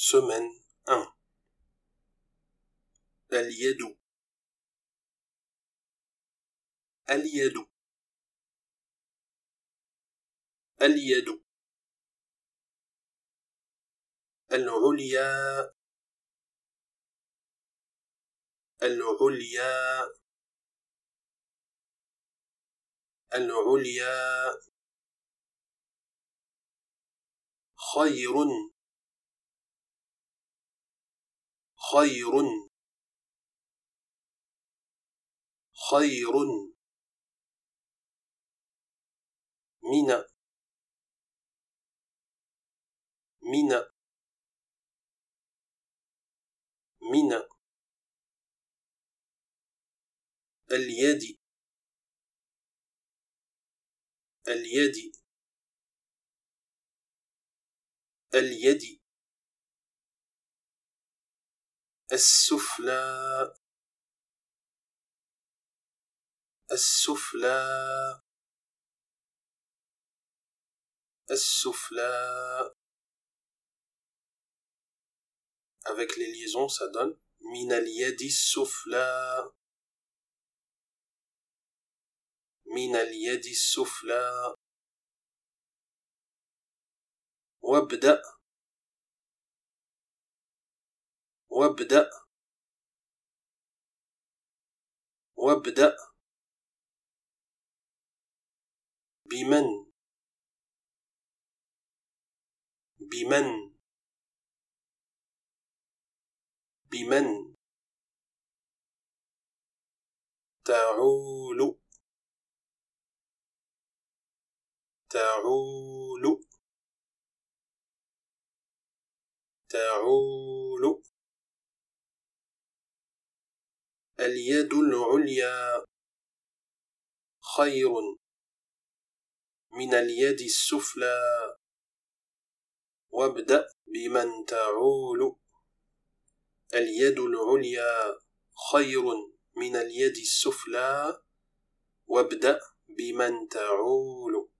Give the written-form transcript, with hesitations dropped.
Semaine 1. اليد اليد اليد العليا العليا العليا خير خير خير من من من اليد اليد اليد السفلى السفلى السفلى. Avec les liaisons, ça donne من اليد السفلى من اليد السفلى. وابدأ وابدأ وابدأ بمن بمن بمن تعول تعول تعول. اليد العليا خير من اليد السفلى. وابدأ بمن تعول. اليد العليا خير من اليد السفلى. وابدأ بمن تعول.